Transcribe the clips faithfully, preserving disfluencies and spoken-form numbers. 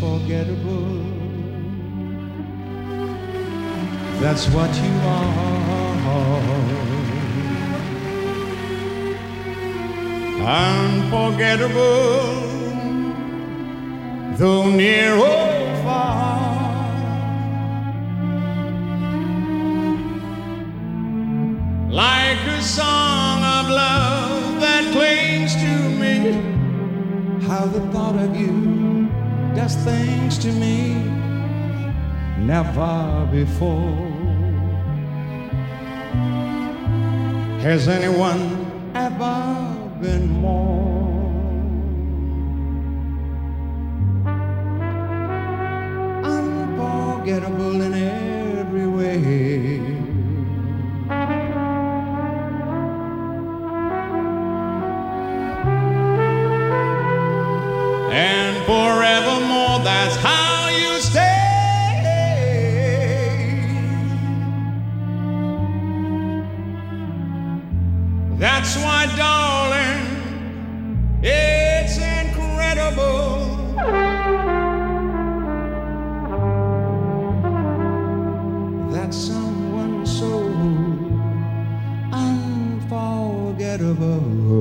unforgettable. That's what you are. Unforgettable, though near or far. Like a song of love that clings to me. How the thought of you does things to me never before. Has anyone ever been more unforgettable in every way? And forevermore, that's how you stay. That's why, darling, it's incredible that someone so unforgettable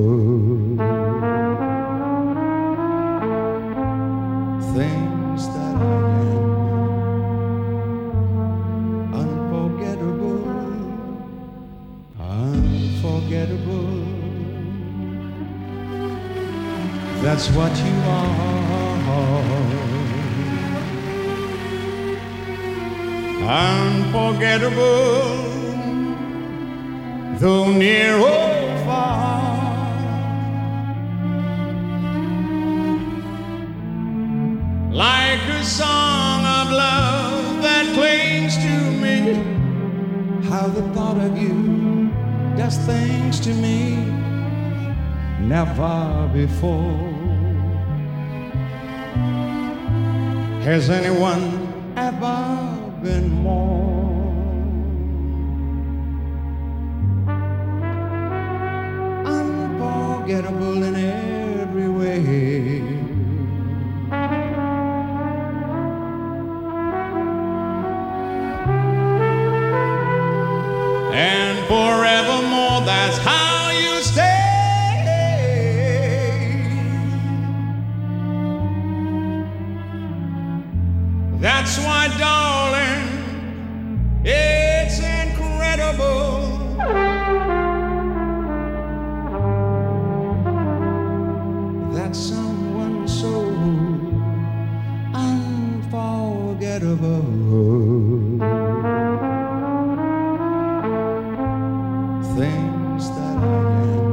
things that I am unforgettable, unforgettable. That's what you are. Unforgettable, though near or far. Like a song of love that clings to me. How the thought of you does things to me never before. Has anyone ever been more unforgettable in every way? And forevermore, that's how you stay. That's why, darling, it's incredible that someone so unforgettable things that I am